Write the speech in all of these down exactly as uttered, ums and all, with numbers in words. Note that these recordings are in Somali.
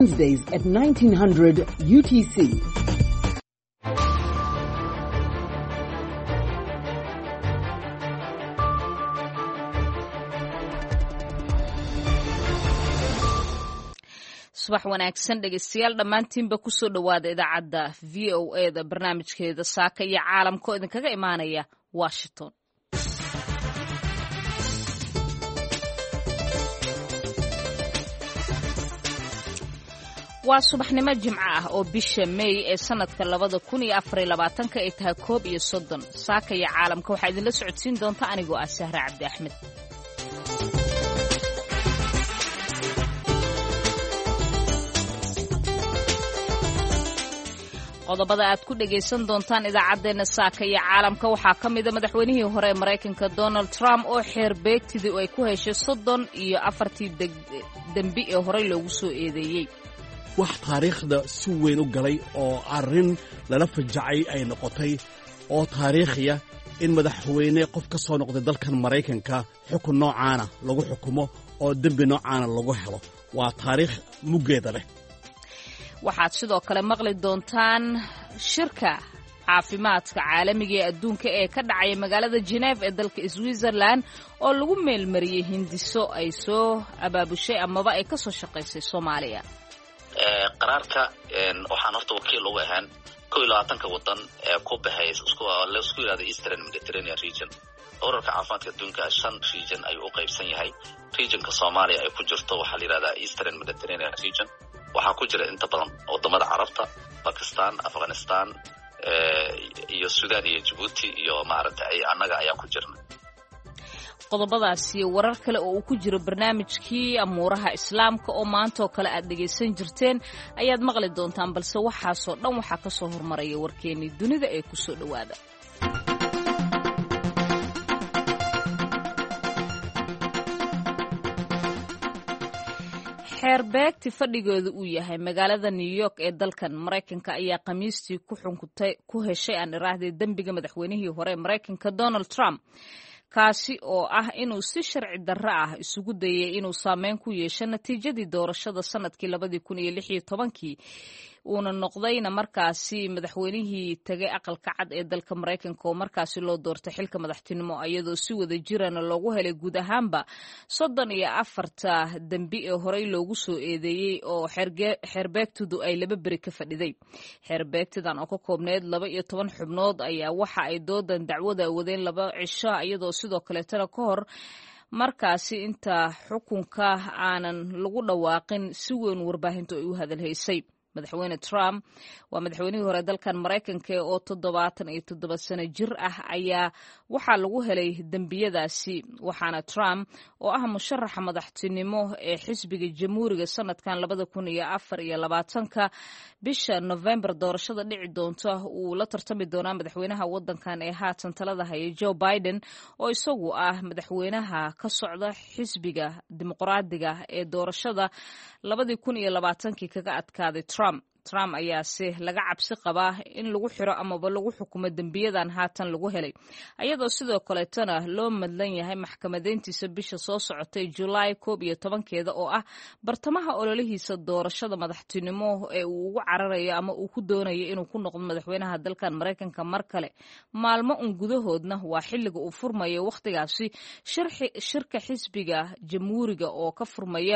Wednesdays at nineteen hundred U T C. subax wanaagsan dhegeystayaal dhammaantiinba kusoo dhowaada idaacadda v o e da barnaamijkeeda saaka iyo caalamka oo idinkaga imaanaya Washington. waa subaxnimo jimco ah oo bisha May ee sanadka labada kun iyo afar iyo labaatanka ay tahay koob iyo soddon. saaka iyo caalamka waxaa idinla socodsiin doonta anigoo ah Sahra Cabdi Axmed. qodobada aad ku dhagaysan doontaan idaacadeena saaka iyo caalamka waxaa ka mid a madaxweynihii hore ee Mareykanka Donald Trump oo xeer beegtidii ay ku heshay soddon iyo afartii dembi ee horey loogu soo eedeeyey. wax taariikhda si weyn u galay oo arrin lala fajacay ay noqotay oo taariikhiya in madaxweyne qof ka soo noqday dalkan Mareykanka xukun noocaana lagu xukumo oo dembi noocaana lagu helo waa taariikh muggeeda leh. waxaad sidoo kale maqli doontaan shirka caafimaadka caalamiga ee adduunka ee ka dhacaya magaalada Geneva ee dalka Switzerland oo lagu meelmariyay hindiso ay soo abaabushay amaba ay ka soo shaqaysay Soomaaliya. ee qaraarka een waxaan horta wakiil uga ahaan kow iyo labaatanka wadan ee ku baxay isku la isku yiraahdo Eastern Mediterranean region. ururka caafimaadka adduunka shan region ayuu u qaybsan yahay. regionka Soomaaliya ay ku jirto waxa la yiraahdaa Eastern Mediterranean region. waxaa ku jira inta badan wadamada Carabta, Pakistan, Afghanistan, ee iyo Suudaan iyo Djibouti iyo maaragtay annaga ayaa ku jirna. qodobadaas iyo warar kale oo uu ku jiro barnaamijkii amuuraha islaamka oo maanta oo kale aad dhageysan jirteen ayaad maqli doontaan balse waxaasoo dhan waxaa ka soo hormaraya warkeenii dunida ee ku soo dhowaada. xeerbeegti fadhigooda uu yahay magaalada New York ee dalkan Mareykanka ayaa khamiistii ku xukuntay ku heshay aan iraahday dambiga madaxweynihii hore ee Mareykanka Donald Trump kaasi oo ah inuu si sharci darro ah isugu dayay inuu saameyn ku yeesho natiijadii doorashada sanadkii labadii kun iyo lix iyo tobankii uuna noqdayna markaasi madaxweynihii tagay aqalka cad ee dalka Mareykanka oo markaasi loo doortay xilka madaxtinimo iyadoo si wada jirana loogu helay guud ahaanba soddon iyo afarta dambi ee horey loogu soo eedeeyay oo xeerbeegtidu ay laba beri ka fadhiday. xeerbeegtidan oo ka koobneed laba iyo toban xubnood ayaa waxa ay doodan dacwada wadeen laba cisho iyadoo sidoo kaleetana ka hor markaasi inta xukunka aanan lagu dhawaaqin si weyn warbaahintu ay u hadalhaysay. madaxweyne Trump waa madaxweynihii hore dalkan Mareykanka oo toddobaatan iyo toddoba sano jir ah ayaa waxaa lagu helay dambiyadaasi waxaana Trump oo ah musharaxa madaxtinimo ee xisbiga jamhuuriga sanadkan labada kun iyo afar iyo labaatanka bisha November doorashada dhici doonta uu la tartami doonaa madaxweynaha wadankan ee haatan talada haya Joe Biden oo isagu ah madaxweynaha ka socda xisbiga dimuqraadiga ee doorashada labada kun iyo labaatankii kaga adkaaday Trump. Trump ayaa si laga cabsi qabaa in lagu xiro amaba lagu xukumo dambiyadan haatan lagu helay ayadoo sidoo kaleetana loo madlan yahay maxkamadeyntiisa bisha soo socotay July koob iyo tobankeeda oo ah bartamaha ololihiisa doorashada madaxtinimo ee uu ugu cararayo ama uu ku doonayo inuu ku noqdo madaxweynaha dalkan Mareykanka mar kale maalmo un gudahoodna waa xilliga uu furmayo waqtigaasi shirka xisbiga jamhuuriga oo ka furmaya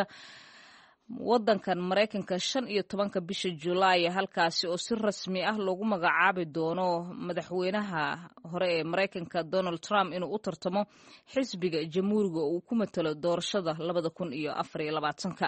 wadankan Mareykanka shan iyo tobanka bisha July halkaasi oo si rasmi ah loogu magacaabi doono madaxweynaha hore ee Mareykanka Donald Trump inuu u tartamo xisbiga jamhuuriga oo uu ku matalo doorashada labada kun iyo afar iyo labaatanka.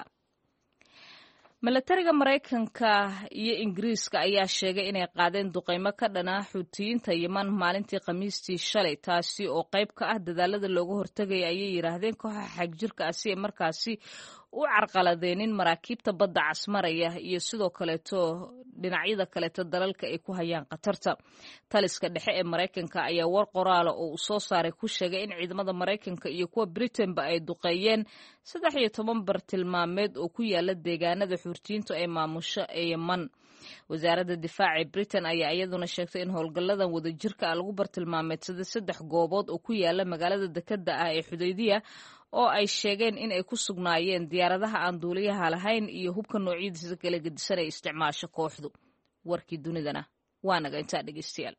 milatariga Mareykanka iyo Ingiriiska ayaa sheegay inay qaadeen duqeymo ka dhana Xuutiyiinta Yemen maalintii Khamiistii shalay taasi oo qayb ka ah dadaalada looga hortagay ayay yiraahdeen kooxaha xagjirka ah si markaasi u carqaladeenin maraakiibta badda casmaraya iyo sidoo kaleeto dhinacyada kaleeto dalalka ay ku hayaan qatarta. taliska dhexe ee Mareykanka ayaa war qoraal oo uu soo saaray ku sheegay in ciidamada Mareykanka iyo kuwa Britainba ay duqeeyeen saddex iyo toban bartilmaameed oo ku yaala deegaanada Xuutiyiintu ay maamusho ee Yemen. wasaaradda difaaca Britain ayaa iyaduna sheegtay in howlgalladan wadajirka ah lagu bartilmaameedsaday saddex goobood oo ku yaala magaalada dekedda ah ee Xudaydiya oo ay sheegeen in ay ku sugnaayeen diyaaradaha aan duuliyaha lahayn iyo hubka noocyadiisa kala gedisan ay isticmaasho kooxdu. warkii dunidana waa naga intaa dhegeystayaal.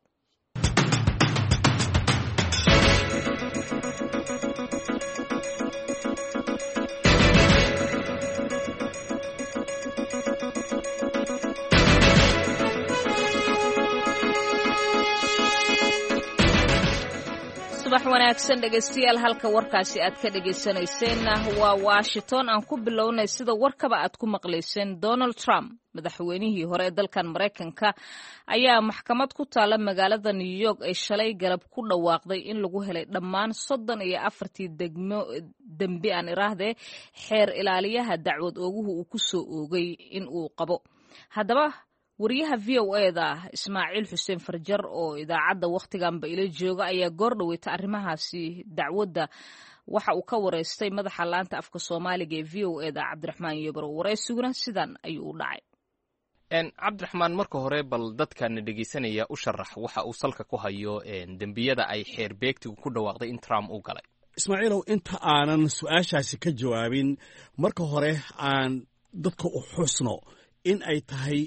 subax wanaagsan dhegeystayaal, halka warkaasi aad ka dhegeysanayseena waa Washington. aan ku bilownay sida warkaba aad ku maqlayseen, Donald Trump madaxweynihii hore ee dalkan Mareykanka ayaa maxkamad ku taala magaalada New York ay shalay galab ku dhawaaqday in lagu helay dhammaan soddon iyo afartii degmo dembi aan iraahdee xeer ilaaliyaha dacwad ooguhu uu ku soo oogay in uu qabo. haddaba wariyaha v o e-da Ismaaciil Xuseen Farjar oo idaacadda wakhtiganba ila jooga ayaa goor dhaweyta arrimahaasi dacwadda waxa uu ka wareystay madaxa laanta afka Soomaaliga ee v o e-da Cabdiraxmaan Yebro. wareysiguna sidan ayuu u dhacay. cabdiraxmaan, marka hore bal dadkana dhegeysanaya u sharax waxa uu salka ku hayo dembiyada ay xeer beegtigu ku dhawaaqday in Trump uu galay. Ismaaciilow, inta aanan su-aashaasi ka jawaabin, marka hore aan dadka u xusno in ay tahay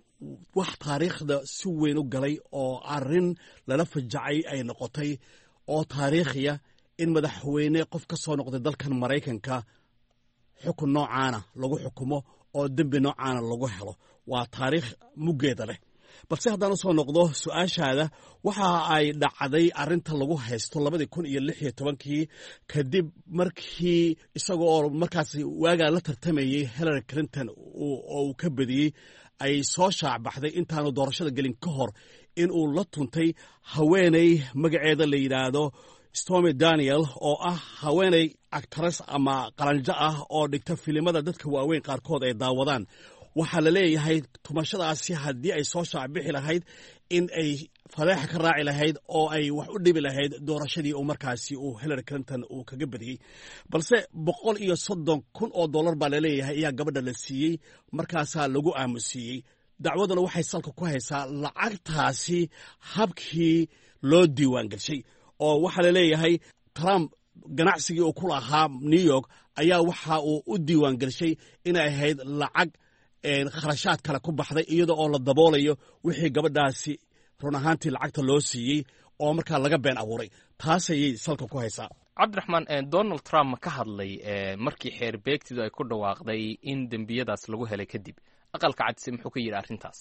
wax taariikhda si weyn u galay oo arrin lala fajacay ay noqotay oo taariikhiya in madaxweyne qof ka soo noqday dalkan Maraykanka xukun noocaana lagu xukumo oo dembi noocaana lagu helo. waa taariikh muggeeda leh. balse haddaan u soo noqdo su-aashaada, waxa ay dhacday arrinta lagu haysto labadii kun iyo lix iyo tobankii kadib markii isaga oo markaas waagaa la tartamayey Hillary Clinton oo uu ka badiyey ay soo shaacbaxday intaanu doorashada gelin ka hor in uu la tuntay haweeney magaceeda la yidhaahdo Stormy Daniel oo ah haweeney actress ama qalanjo ah oo dhigta filimada dadka waaweyn qaarkood ay daawadaan. waxaa la leeyahay tumashadaasi haddii ay soo shaacbixi lahayd in ay fadeexa ka raaci lahayd oo ay wax u dhibi lahayd doorashadii uu markaasi uu Hillary Clinton uu kaga badiyey. balse boqol iyo soddon kun oo dollar baa la leeyahay ayaa gabadha la siiyey, markaasaa lagu aamusiiyey. dacwaduna waxay salka ku haysaa lacagtaasi habkii loo diiwaan gashay. oo waxaa la leeyahay Trump ganacsigii uu ku lahaa New York ayaa waxa uu u diiwaan gashay inay ahayd lacag kharashaad kale ku baxday iyada oo la daboolayo wixii gabadhaasi run ahaantii lacagta loo siiyey oo markaa laga been abuuray. taas ayay salka ku haysaa. cabdiraxmaan, Donald Trump ma ka hadlay markii xeer beegtidu ay ku dhawaaqday in dembiyadaas lagu helay kadib? aqalka cadse muxuu ka yidhi arrintaas?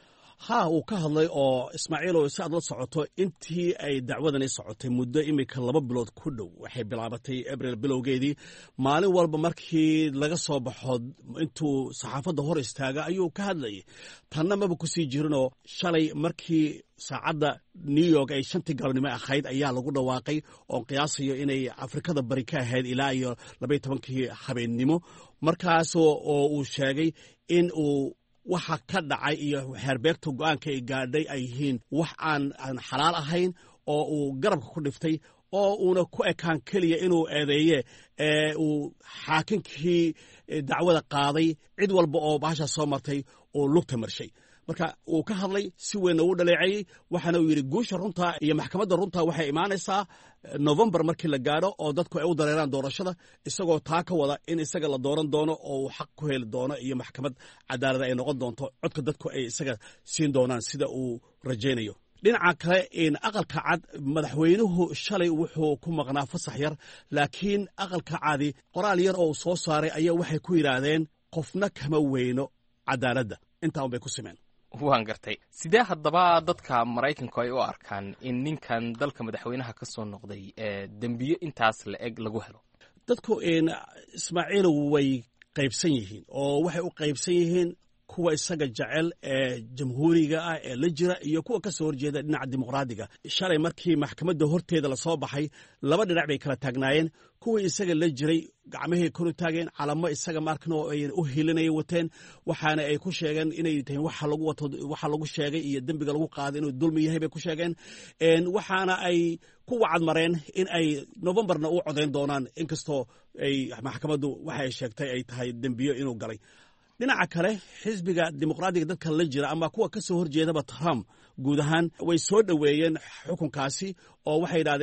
ha uu ka hadlay oo Ismaaciilow, si aad la socoto, intii ay dacwadani socotay muddo imika laba bilood ku dhow, waxay bilaabatay Abril bilowgeedii. maalin walba markii laga soo baxo intuu saxaafadda hor istaaga ayuu ka hadlayay. tanna maba ku sii jirinoo shalay markii saacadda New York ay shantii galabnimo ahayd ayaa lagu dhawaaqay oo qiyaasayo inay Afrikada bari ka ahayd ilaa iyo labaiyo tobankii habeennimo. markaas oo uu sheegay in uu waxa ka dhacay iyo xeerbeegta go'aanka ay gaadhay ay yihiin wax aan aan xalaal ahayn oo uu garabka ku dhiftay oo uuna ku ekaan keliya inuu eedeeye ee uu xaakinkii dacwada qaaday cid walba oo baasha soo martay oo lugta marshay. marka uu ka hadlay si weyn ugu dhaleeceeyey, waxaana uu yidhi guusha runta iyo maxkamadda runta waxay imaanaysaa November markii la gaadho oo dadku ay u dareeraan doorashada, isagoo taa ka wada in isaga la dooran doono oo uu xaq ku heli doono iyo maxkamad cadaalad ay noqon doonto codka dadku ay isaga siin doonaan sida uu rajaynayo. dhinaca kale, in aqalka cad madaxweynuhu shalay wuxuu ku maqnaa fasax yar, laakiin aqalka cadi qoraal yar oo uu soo saaray ayaa waxay ku yidhaahdeen qofna kama weyno cadaaladda. intaa un bay ku simeen. waan gartay. sidee haddaba dadka Maraykanku ay u arkaan in ninkan dalka madaxweynaha ka soo noqday dembiyo intaas la eg lagu helo? dadku Ismaaciilow way qaybsan yihiin oo waxay u qaybsan yihiin kuwa isaga jecel ee jamhuuriga ah ee la jira iyo kuwa ka soo horjeeda dhinaca dimuqraadiga. shalay markii maxkamadda horteeda la soo baxay, laba dhinac bay kala taagnaayeen. kuwii isaga la jiray gacmahii kor u taageen, calamo isaga markana oo ay u hilinaya wateen, waxaana ay ku sheegeen inay tahay waxa lagu wato waxa lagu sheegay iyo dembiga lagu qaaday inuu dulmi yahay bay ku sheegeen. waxaana ay ku wacad mareen in ay Novemberna u codayn doonaan, inkastoo ay maxkamaddu waxa ay sheegtay ay tahay dembiyo inuu galay. dhinaca kale, xisbiga dimuqraadiga dadka la jira ama kuwa ka soo horjeedaba Trump guud ahaan way soo dhoweeyeen xukunkaasi oo waxay yidhaahdeen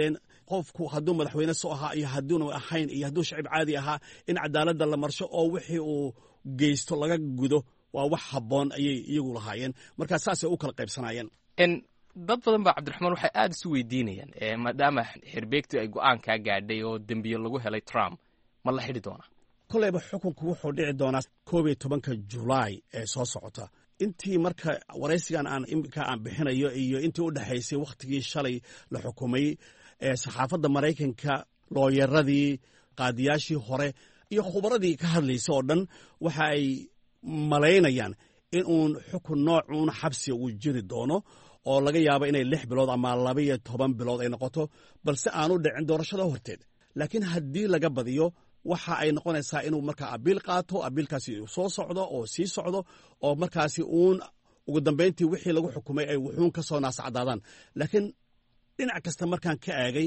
qofku hadduu madaxweyne soo ahaa iyo hadduuna ahayn iyo hadduu shacib caadi ahaa in cadaaladda la marsho oo wixii uu geysto laga gudo waa wax habboon ayay iyagu lahaayeen markaa saasay u kala qaybsanaayeen dad badan baa cabdiraxmaan waxay aada isu weydiinayaan maadaama xerbeegtu ay go-aan kaa gaadhay oo dembiye lagu helay Trump ma la xidhi doonaa koleyba xukunku wuxuu dhici doonaa koob iyo tobanka julaay ee soo socota intii marka waraysigan aan imika aan bixinayo iyo intii u dhexaysay wakhtigii shalay la xukumay ee saxaafadda maraykanka looyaradii qaadiyaashii hore iyo khubaradii ka hadlaysa oo dhan waxa ay malaynayaan in uun xukun noocuun xabsiga uu jiri doono oo laga yaabo inay lix bilood ama laba iyo toban bilood ay noqoto balse aanu dhicin doorashada horteed laakiin haddii laga badiyo waxa ay noqonaysaa inuu markaa abiil qaato abiilkaasi uu soo socdo oo sii socdo oo markaasi uun ugu dambayntii wixii lagu xukumay ay wuxuun ka soo naascadaadaan laakiin dhinac kasta markaan ka aagay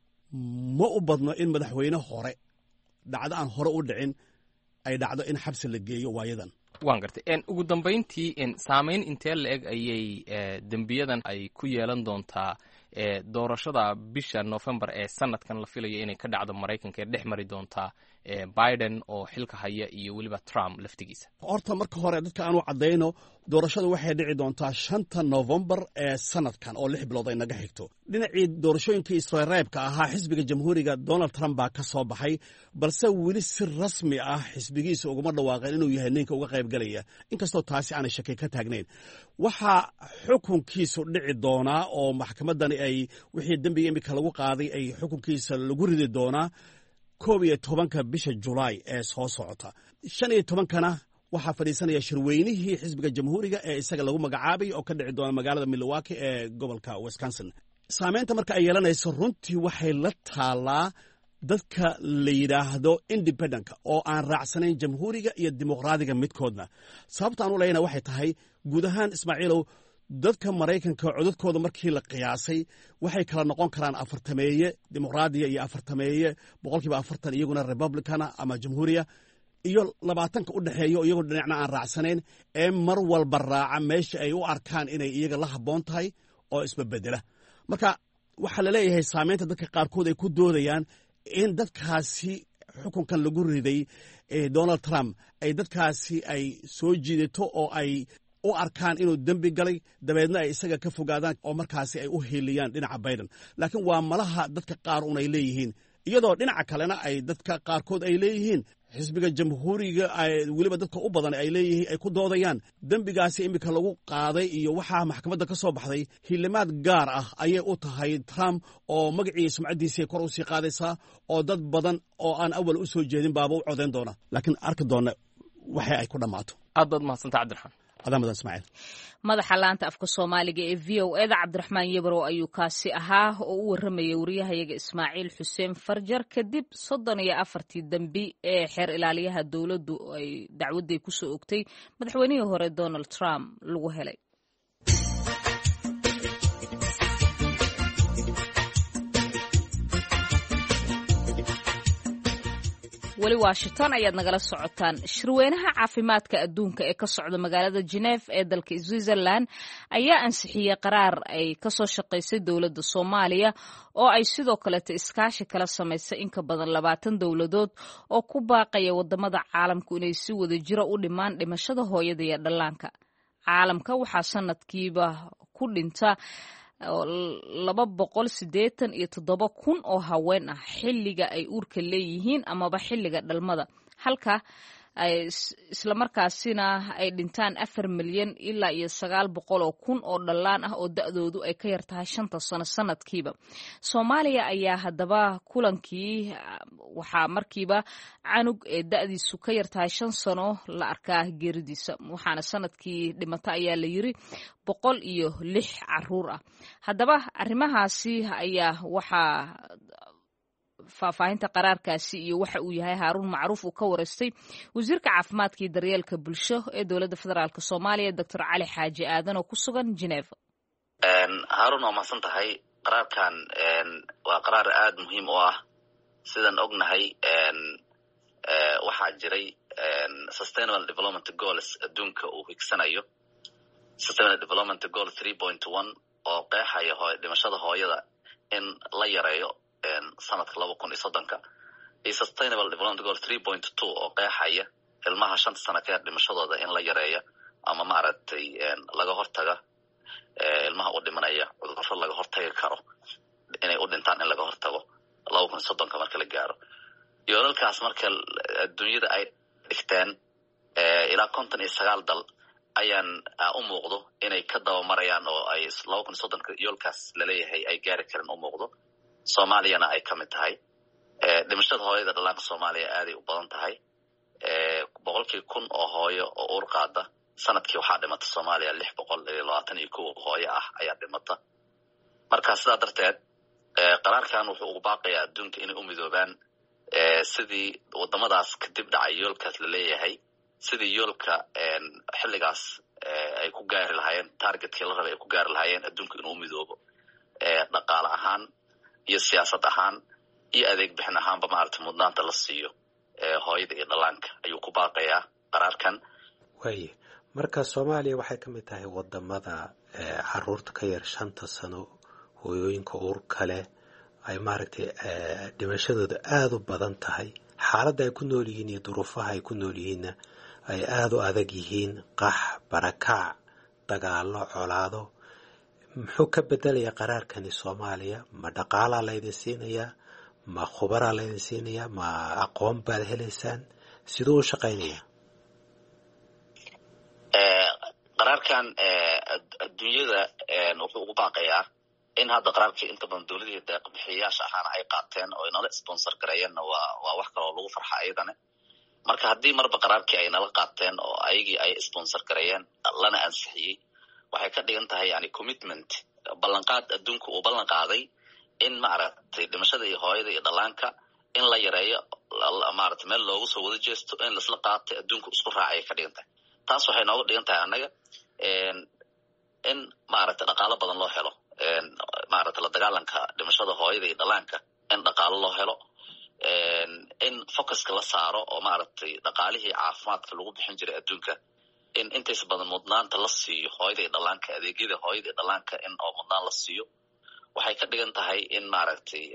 ma u badno in madaxweyne hore dhacdo aan hore u dhicin ay dhacdo in xabsi la geeyo waayadan waan gartay ugu dambayntii saamayn intee la eg ayay dembiyadan ay ku yeelan doontaa doorashada bisha November ee sanadkan la filayo inay ka dhacdo Mareykanka ee dhex mari doontaa Biden oo xilka haya iyo waliba Trump laftigiisa horta marka hore dadka aanu cadeyno doorashadu waxay dhici doontaa shanta November ee sanadkan oo lix bilood ay naga xigto dhinacii doorashooyinkii Israa'iilka ahaa xisbiga jamhuuriga Donald Trump baa ka soo baxay balse weli si rasmi ah xisbigiisa uguma dhawaaqeen inuu yahay ninka uga qayb galaya inkastoo taasi aan shaki ka taagnayn waxa xukunkiisu dhici doonaa oo maxkamadani ay wixii dambiga imika lagu qaaday ay xukunkiisa lagu ridi doonaa koob iyo tobanka bisha Julaay ee soo socota shan iyo tobankana waxaa fadhiisanaya shirweynihii xisbiga jamhuuriga ee isaga lagu magacaabay oo ka dhici doona magaalada Milwaukee ee gobolka Wisconsin saameynta marka ay yeelanayso runtii waxay la taalaa dadka la yidhaahdo independentka oo aan raacsanayn jamhuuriga iyo dimuqraadiga midkoodna sababta aan u leeyahay waxay tahay guud ahaan Ismaaciilow dadka Mareykanka codadkooda markii la qiyaasay waxay kala noqon karaan afartameeye dimuqraadiga iyo afartameeye boqolkiiba afartan iyaguna Republicana ama jamhuuriya iyo labaatanka u dhaxeeyo iyagoo dhinacna aan raacsanayn ee mar walba raaca meesha ay u arkaan inay iyaga la habboon tahay oo isbabedela marka waxaa la leeyahay saameynta dadka qaarkood ay ku doodayaan in dadkaasi xukunkan lagu riday Donald Trump ay dadkaasi ay soo jiidato oo ay u arkaan inuu dembi galay dabeedna ay isaga ka fogaadaan oo markaasi ay u heeliyaan dhinaca Biden laakiin waa malaha dadka qaar un ay leeyihiin iyadoo dhinaca kalena ay dadka qaarkood ay leeyihiin xisbiga jamhuuriga ay waliba dadka u badan ay leeyihiin ay ku doodayaan dembigaasi imika lagu qaaday iyo waxa maxkamadda ka soo baxday hilimaad gaar ah ayay u tahay Trump oo magaciisa sumcadiisa kor u sii qaadaysaa oo dad badan oo aan awal u soo jeedin baaba u codeyn doona laakiin arki doona waxa ay ku dhamaato aad baad mahadsantahay cabdiraxmaan adamadan Ismaaciil madaxa laanta afka Soomaaliga ee V O A da Cabdiraxmaan Yabro ayuu kaasi ahaa oo u waramayay wariyahayaga Ismaaciil Xuseen Farjar kadib soddon iyo afartii dambi ee xeer ilaaliyaha dawladdu ay dacwadday ku soo ogtay madaxweynihii hore Donald Trump lagu helay wali Washington ayaad nagala socotaan shirweynaha caafimaadka adduunka ee ka socda magaalada Geneva ee dalka Switzerland ayaa ansixiyay qaraar ay ka soo shaqaysay dawladda Soomaaliya oo ay sidoo kale iskaashi kala samaysay in ka badan labaatan dawladood oo ku baaqaya wadamada caalamku inay si wada jira u dhimaan dhimashada hooyada iyo dhallaanka caalamka waxaa sanadkiiba ku dhinta laba boqol siddeetan iyo toddoba kun oo haween ah xilliga ay uurka leeyihiin amaba xilliga dhalmada halka ay isla markaasina ay dhintaan afar milyan ilaa iyo sagaal boqol oo kun oo dhallaan ah oo da'doodu ay ka yar tahay shanta sano sanadkiiba Soomaaliya ayaa haddaba kulankii waxaa markiiba canug ee da'diisu ka yar tahay shan sano la arkaa geeridiisa waxaana sanadkii dhimata ayaa la yiri boqol iyo lix caruur ah haddaba arrimahaasi ayaa waxaa faahfaahinta qaraarkaasi iyo waxa uu yahay Haaruun Macruuf uu ka wareystay wasiirka caafimaadka iyo daryeelka bulsho ee dawladda federaalka Soomaaliya Doctor Cali Xaaji Aadan oo ku sugan Geneva een Haaruun waa mahadsan tahay qaraarkan een waa qaraar aad muhiim u ah sidaan ognahay een ee waxa jiray een sustainable development goals adduunka uu higsanayo sustainable development goal three point one oo qeexaya dhimashada hooyada in la yareeyo sanadka laba kun iyo soddonka iyo sustainable development goal three point two oo qeexaya ilmaha shanta sano ka yar dhimashadooda in la yareeyo ama maaragtay laga hortaga ilmaha u dhimanaya cudurro laga hortagi karo inay u dhintaan in laga hortago laba kun iyo soddonka marka la gaaro. yoolalkaas marka adduunyada ay dhigteen ilaa konton iyo sagaal dal ayaan u muuqdo inay ka dabamarayaan oo ay laba kun iyo soddonka yoolkaas laleeyahay ay gaari karin u muuqdo. soomaaliyana ay ka mid tahay. dhimashada hooyada dhallaanka soomaaliya aaday u badan tahay. boqolkii kun oo hooyo oo uur qaada sanadkii waxaa dhimata soomaaliya lix boqol iyo labaatan iyo kow hooyo ah ayaa dhimata. marka sidaa darteed qaraarkan wuxuu ugu baaqayaa adduunka inay u midoobaan sidii wadamadaas kadib dhacay yoolkaas laleeyahay sidii yoolka xilligaas ay ku gaari lahaayeen targetkii la rabay ay ku gaari lahaayeen adduunka inuu midoobo dhaqaale ahaan iyo siyaasad ahaan iyo adeeg bixin ahaanba maaragtay mudnaanta la siiyo hooyada iyo dhallaanka ayuu ku baaqayaa qaraarkan. waaye marka soomaaliya waxay ka mid tahay wadamada caruurta ka yar shanta sano hooyooyinka uur kale ay maaragtay dhimashadooda aada u badan tahay. xaaladda ay ku nool yihiin iyo duruufaha ay ku nool yihiinna ay aada u adag yihiin. qax, barakac, dagaalo, colaado. muxuu ka bedelayaa qaraarkani soomaaliya? ma dhaqaalaa laydin siinayaa? ma khubaraa laydin siinayaa? ma aqoon baad helaysaan? siduu u shaqaynayaa? qaraarkan adduunyada wuxuu ugu baaqayaa in hadda qaraarkii inta badan dowladii deeqbixiyayaasha ahaana ay qaateen oo inala sponsor gareeyeenna waa waa wax kaloo lagu farxa ayadana. marka haddii marba qaraarkii ay nala qaateen oo ayagii ay sponsor gareeyeen lana ansixiyey waxay ka dhigan tahay yani commitment ballanqaad adduunka uu ballan qaaday in maaragtay dhimashada iyo hooyada iyo dhallaanka in la yareeyo maaragtay meel loogu soo wada jeesto in laisla qaatay adduunka isku raacay ka dhigan tahay. taas waxay nooga dhigan tahay annaga in maaragtay dhaqaalo badan loo helo maaragtay la dagaalanka dhimashada hooyada iyo dhallaanka in dhaqaalo loo helo in focuska la saaro oo maaragtay dhaqaalihii caafimaadka lagu bixin jiray adduunka in intays badan mudnaanta la siiyo hooyada iyo dhallaanka adeegyada hooyada iyo dhallaanka in oo mudnaan la siiyo waxay ka dhigan tahay in maaragtay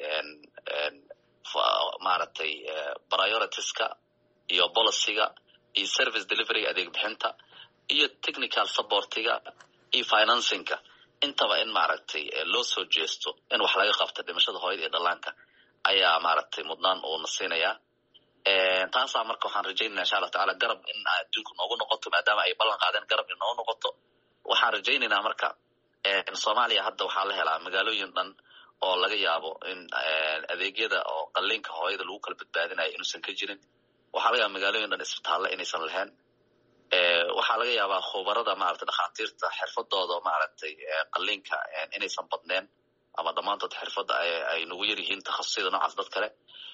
maaragtay prioritiska iyo policyga iyo service delivery adeeg bixinta iyo technical supportiga iyo financingka intaba in maaragtay loo soo jeesto in wax laga qabto dhimashada hooyada iyo dhallaanka ayaa maaragtay mudnaan uu nasiinayaa. taasaa marka waxaan rajaynaya insha allah tacaala garab in adduunka noogu noqoto maadaama ay ballan qaadeen garab in noogu noqoto. waxaan rajaynaynaa marka soomaaliya hadda waxaa la helaa magaalooyin dhan oo laga yaabo in adeegyada oo qalliinka hooyada lagu kala badbaadinayo inuusan ka jirin. waxaa laga yaaba magaalooyin dhan isbitaalle inaysan lahayn. waxaa laga yaabaa khubarada maaragtay dhakhaatiirta xirfadooda maaragtay qalliinka inaysan badneen ama dhammaantood xirfadda ay nagu yar yihiin takhasusada noocaas dad kale.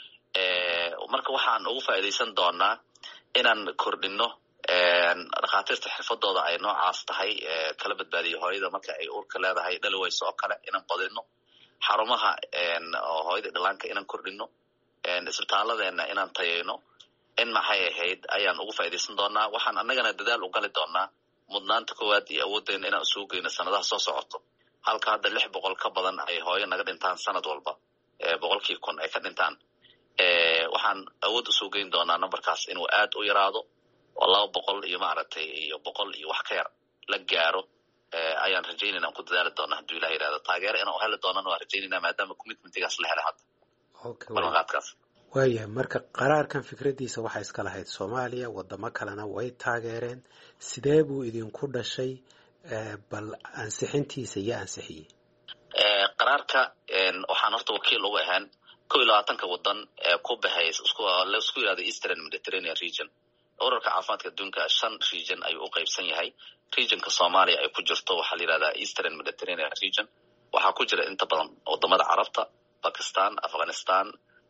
marka waxaan ugu faa'iidaysan doonaa inaan kordhino dhakhaatiirta xirfadooda ay noocaas tahay kala badbaadiyo hooyada marka ay uurka leedahay dhalawayso oo kale inaan qodino xarumaha hooyada dhallaanka inaan kordhino isbitaalladeena inaan tayayno in maxay ahayd ayaan ugu faa'iidaysan doonaa. waxaan annagana dadaal u gali doonaa mudnaanta koowaad iyo awooddeena inaan isugu geyno sanadaha soo socoto halka hadda lix boqol ka badan ay hooyo naga dhintaan sanad walba boqolkii kun ay ka dhintaan. waxaan awood usoo geyn doonaa numberkaas inuu aad u yaraado oo laba boqol iyo maaragtay iyo boqol iyo wax ka yar la gaaro ayaan rajaynayna aan ku dadaali doonaa hadduu ilaha yidhahdo. taageero inaan u heli doonana waan rajaynayna maadaama commitmentigaas la helay hadda ballanqaadkaas. waayahay marka qaraarkan fikraddiisa waxaa iska lahayd soomaaliya, wadamo kalena way taageereen. sidee buu idinku dhashay? bal ansixintiisa iyo ansixiyey qaraarka waxaan horta wakiil uga ahaan kow iyo labaatanka wadan ee ku baxay isku isku yiraahdo Eastern Mediterranean region. ururka caafimaadka adduunka shan region ayuu u qaybsan yahay. regionka Soomaaliya ay ku jirto waxaa la yiraahdaa Eastern Mediterranean region. waxaa ku jira inta badan wadamada Carabta, Pakistan, Afghanistan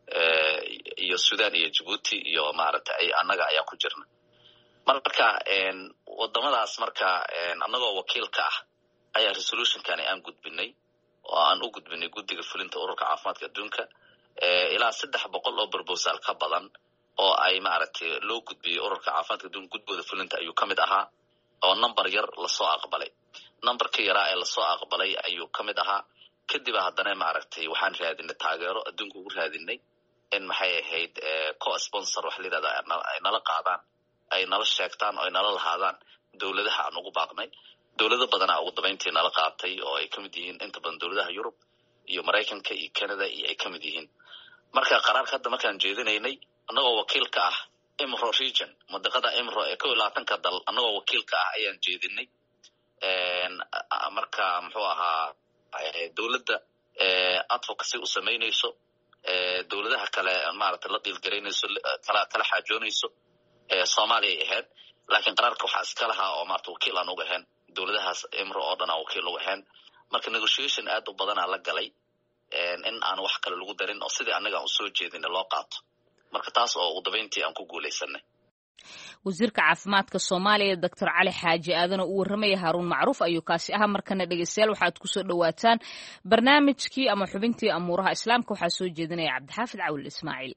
iyo Sudan iyo Djibouti iyo maaragtay ay annaga ayaa ku jirna. marka wadamadaas marka annagoo wakiil ka ah ayaa resolutionkani aan gudbinay oo aan u gudbinay guddiga fulinta ururka caafimaadka adduunka ilaa saddex boqol oo proposal ka badan oo ay maaragtay loo gudbiyey ururka caafimaadka adduunka gudbooda fulinta ayuu ka mid ahaa oo number yar lasoo aqbalay. numberkii yaraa ee lasoo aqbalay ayuu ka mid ahaa kadib haddana maaragtay waxaan raadinay taageero adduunka ugu raadinay in maxay ahayd co-sponsor wax la yidhahda ay nala qaadaan ay nala sheegtaan oo ay nala lahaadaan dowladaha aan ugu baaqnay dowlado badanaa ugu dambayntii nala qaatay oo ay ka mid yihiin inta badan dowladaha Yurub iyo Maraykanka iyo Canada iyo ay ka mid yihiin marka qaraarka hadda markaan jeedinaynay annagoo wakiil ka ah Emro region madaqada Emro ee kow iyo labaatanka dal annagoo wakiil ka ah ayaan jeedinay marka muxuu ahaa dowladda advocacy u samaynayso dowladaha kale maaragtay la dhiilgaraynayso kala kala xaajoonayso Soomaaliya ahayd laakiin qaraarka waxaa iska lahaa oo maaragtay wakiil aan uga ahayn dowladahaas Emro oo dhan aan wakiil uga ahayn marka negotiation aad u badanaa la galay in aan wax kale lagu darin oo sidii annaga aan u soo jeedinay loo qaato marka taas oo ugu dambayntii aan ku guulaysanay wasiirka caafimaadka Soomaaliya Doctor Cali Xaaji Aadan oo u warramay Haruun Macruuf ayuu kaasi ahaa markana dhageystayaal waxaad ku soo dhawaataan barnaamijkii ama xubintii amuuraha islaamka waxaa soo jeedinaya Cabdixaafid Cawil Ismaaciil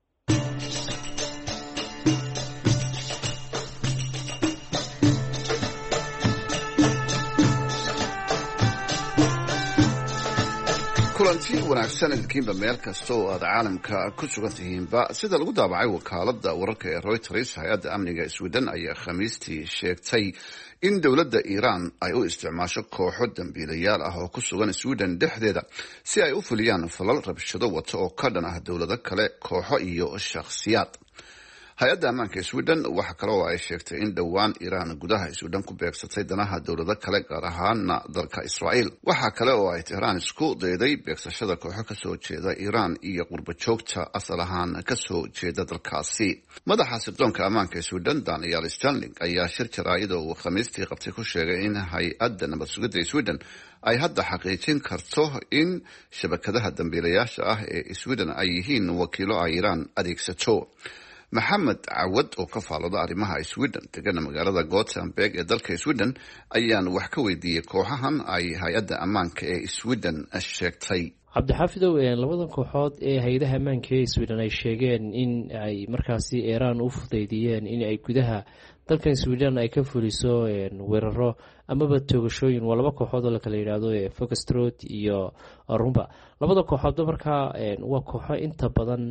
kulanti wanaagsan idinkiinba meel kasta oo aad caalamka ku sugan tihiinba sida lagu daabacay wakaaladda wararka ee Reuters hay-adda amniga Sweden ayaa khamiistii sheegtay in dowladda Iiraan ay u isticmaasho kooxo dambiilayaal ah oo ku sugan Sweden dhexdeeda si ay u fuliyaan falal rabshado wata oo ka dhan ah dowlado kale kooxo iyo shakhsiyaad hay-adda ammaanka Sweden waxa kale oo ay sheegtay in dhowaan Iiraan gudaha Sweden ku beegsatay danaha dowlado kale gaar ahaan dalka Israa'iil waxa kale oo ay Tehran isku dayday beegsashada kooxo ka soo jeeda Iiraan iyo qurbo joogta asal ahaan ka soo jeeda dalkaasi madaxa sirdoonka ammaanka Sweden Daniel Stanling ayaa shir jaraa'id oo khamiistii qabtay ku sheegay in hay-adda nabad sugidda Sweden ay hadda xaqiijin karto in shabakadaha dambiilayaasha ah ee Sweden ay yihiin wakiilo ay Iiraan adeegsato maxamed cawad oo ka faalooda arrimaha Sweden degana magaalada Gothenburg ee dalka Sweden ayaan wax ka weydiiyey kooxahan ay hay-adda ammaanka ee Sweden sheegtay cabdixaafidow labadan kooxood ee hay-adaha ammaanka ee Sweden ay sheegeen in ay markaasi Iiraan u fudeydiyeen in ay gudaha dalkan Sweden ay ka fuliso weeraro amaba toogashooyin waa laba kooxood oo la kala yiraahdo Foxtrot iyo Rumba labada kooxood markaa waa kooxo inta badan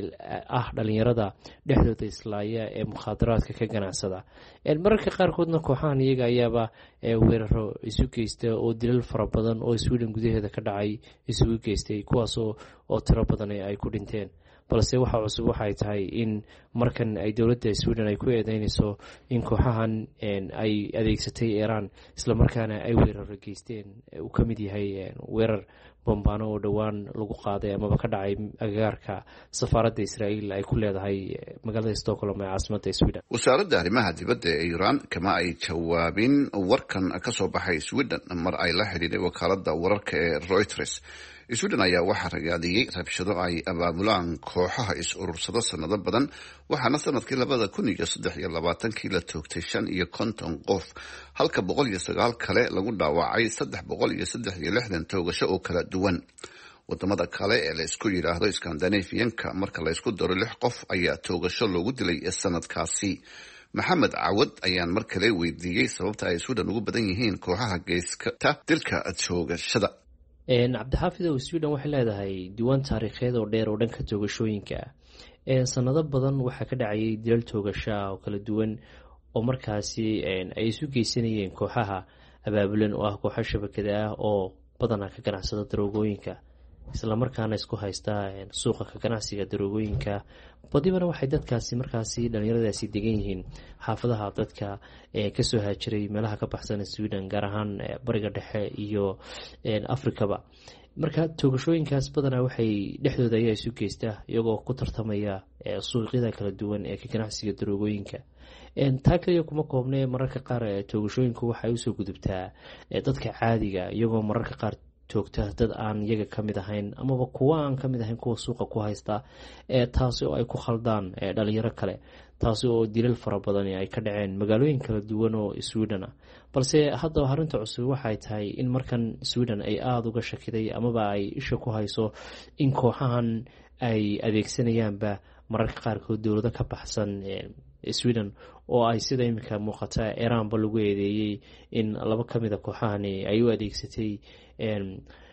ah dhalinyarada dhexdooda islaaya ee mukhaadaraadka ka ganacsada mararka qaarkoodna kooxahan iyaga ayaaba weeraro isu geysta oo dilal fara badan oo Sweden gudaheeda ka dhacay isugu geystay kuwaas oo tiro badan ay ku dhinteen balse waxa cusub waxay tahay in markan ay dowladda Sweden ay ku eedeynayso in kooxahan ay adeegsatay Iiraan isla markaana ay weerar geysteen uu ka mid yahay weerar bombaano oo dhawaan lagu qaaday ama ka dhacay agagaarka safaaradda Israa'iil ay ku leedahay magaalada Stockholm ee caasimadda Sweden wasaaradda arrimaha dibadda ee Iiraan kama ay jawaabin warkan ka soo baxay Sweden mar ay la xiriireen wakaaladda wararka ee Reuters Sweden ayaa waxaa ragaadiyey rabshado ay abaabulaan kooxaha is-urursada sanado badan waxaana sanadkii labada kun iyo saddex iyo labaatankii la toogtay shan iyo konton qof halka boqol iyo sagaal kale lagu dhaawacay saddex boqol iyo saddex iyo lixdan toogasho oo kala duwan wadamada kale ee la isku yidhaahdo Scandinavianka marka la isku daro lix qof ayaa toogasho loogu dilay sanadkaasi maxamed cawad ayaan mar kale weydiiyey sababta ay Sweden ugu badan yihiin kooxaha geyskata dilka toogashada cabdixaafidow Sweden waxay leedahay diiwaan taariikheed oo dheer oo dhanka toogashooyinka sanado badan waxaa ka dhacayay dilal toogasho oo kala duwan oo markaasi ay isu geysanayeen kooxaha abaabulan oo ah kooxo shabakada ah oo badanaa ka ganacsada daroogooyinka isla markaana isku haysta suuqa ka ganacsiga daroogooyinka badibana waxay dadkaasi markaasi dhalinyaradaasi degan yihiin xaafadaha dadka ee ka soo haajiray meelaha ka baxsan Sweden gaar ahaan bariga dhexe iyo Afrikaba marka toogashooyinkaas badanaa waxay dhexdooda ayaa isu geystaa iyagoo ku tartamaya suuqyada kala duwan ee ka ganacsiga daroogooyinka taa kaliya kuma koobnee mararka qaar toogashooyinku waxay usoo gudubtaa dadka caadiga iyagoo mararka qaar joogta dad aan iyaga ka mid ahayn amaba kuwa aan ka mid ahayn kuwa suuqa ku haysta ee taasi oo ay ku khaldaan dhalinyaro kale taasi oo dilal fara badan ay ka dhaceen magaalooyin kala duwan oo Sweden ah balse hadda arinta cusub waxay tahay in markan Sweden ay aad uga shakiday amaba ay isha ku hayso in kooxahan ay adeegsanayaanba mararka qaarkood dowlado ka baxsan Sweden oo ay sida imika muuqata Iiraan ba lagu eedeeyay in laba kamid ah kooxahani ay u adeegsatay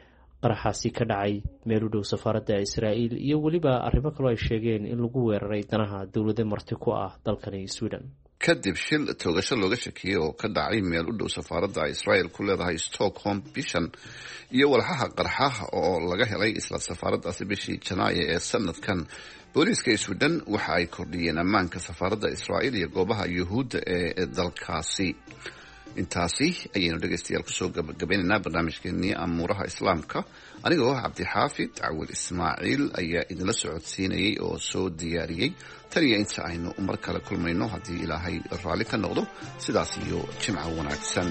qaraxaasi ka dhacay meel u dhow safaaradda israa'iil iyo weliba arrimo kaloo ay sheegeen in lagu weeraray danaha dowlado marti ku ah dalkani sweden kadib shil toogasho looga shakiyey oo ka dhacay meel u dhow safaaradda israel ku leedahay stockholm bishan iyo walxaha qarxaha oo laga helay isla safaaraddaasi bishii janaayo ee sanadkan booliiska sweden waxa ay kordhiyeen ammaanka safaaradda israel iyo goobaha yuhuudda ee dalkaasi. intaasi ayaynu dhegaystayaal kusoo gabagabaynaynaa barnaamijkeenii amuuraha islaamka anigoo ah cabdixaafid cawil ismaaciil ayaa idinla socodsiinayay oo soo diyaariyey tan iyo inta aynu mar kale kulmayno haddii ilaahay raalli ka noqdo sidaas iyo jimco wanaagsan.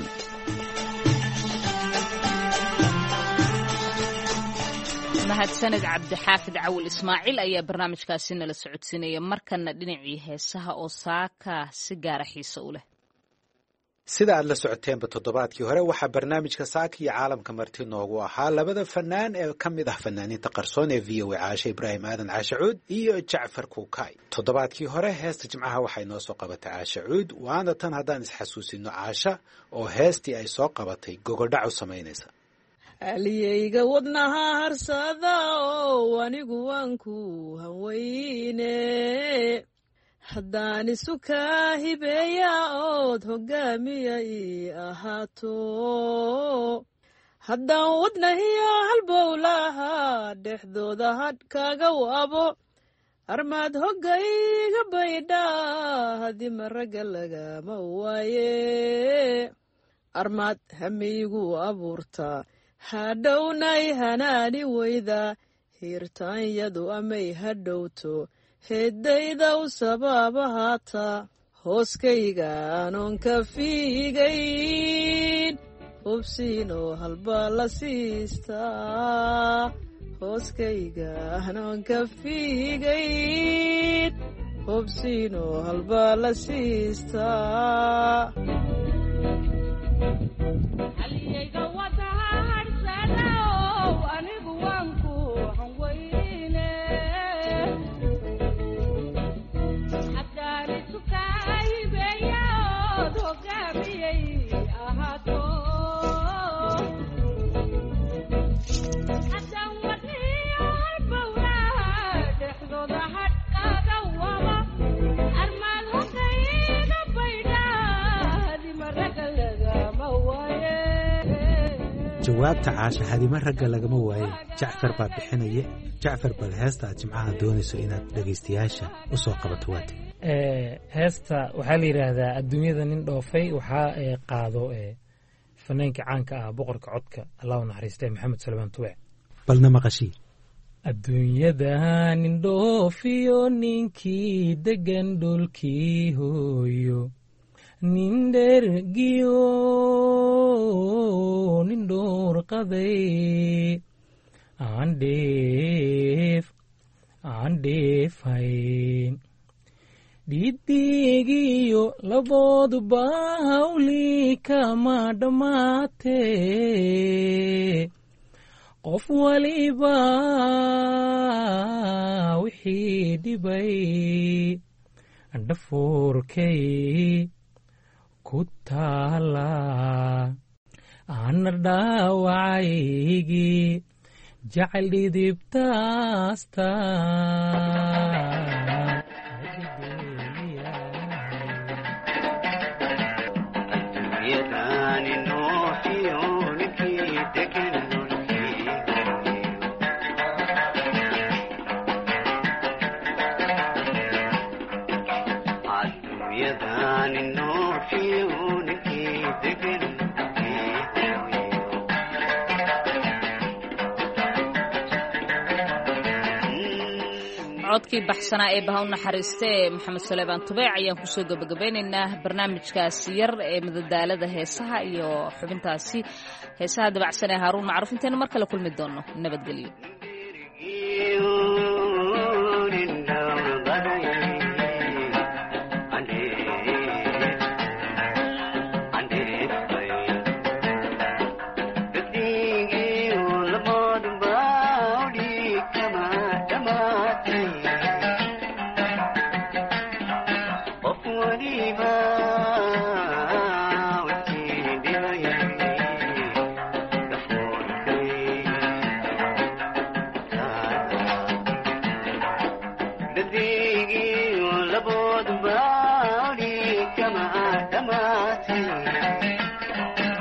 mahadsaned cabdixaafid cawil ismaaciil ayaa barnaamijkaasi nala socodsiinaya. markana dhinacii heesaha oo saaka si gaara xiiso u leh. sida aad la socoteenba toddobaadkii hore waxaa barnaamijka saaka iyo caalamka marti noogu ahaa labada fanaan ee ka mid ah fanaaniinta qarsoon ee v o a caashe ibraahim aadan caashe cuud iyo jacfar kuukay. toddobaadkii hore heesta jimcaha waxay noo soo qabatay caashe cuud, waana tan haddaan isxasuusino caasha oo heestii ay soo qabatay gogodhac u samaynaysa. aliyeyga wadnaha harsada oo anigu waan ku haweyne haddaan isu kaa hibeeya ood hoggaamiya ii ahaato haddaan wadnahiyo halbowlaha dhexdooda hadh kaaga wabo armaad hoggayga baydha hadima ragga lagama waaye armaad hamiigu abuurta hadhownay hanaani weyda hiirtaanyadu amay hadhowto heeddayda u sabaaba haata hooskayga anoon ka fiigayn hubsiinoo halbaa la siistaa hooskayga anoon ka fiigayn hubsiinoo halbaa la siistaa. jawaabta caasha hadima ragga lagama waaye jacfar baa bixinaya. jacfar bal heesta aad jimcaha doonayso inaad dhegaystayaasha u soo qabato waati. heesta waxaa la yidhaahdaa adduunyada nin dhoofay waxaa qaado fanaanka caanka ah boqorka codka allahu naxariistay maxamed salmaan tuwec. balna maqashii. adduunyada nin dhoofiyo ninkii degan dhulkii hooyo nin dhergiyo nin dhoor qaday aan dheef aan dheefayn dhidigiyo labooduba hawli kama dhammaatee qof waliba wixii dhibay andhafoorkay ku taala ana dhaawacaygii jacayl dhidibtaasta codkii baxsanaa ee baha u naxariistee maxamed salebaan tubeec ayaan kusoo gabagabeynaynaa barnaamijkaasi yar ee madadaalada heesaha iyo xubintaasi heesaha dabacsan ee haaruun macruuf inteena mar kale kulmi doono. nabadgelyo. Thank you.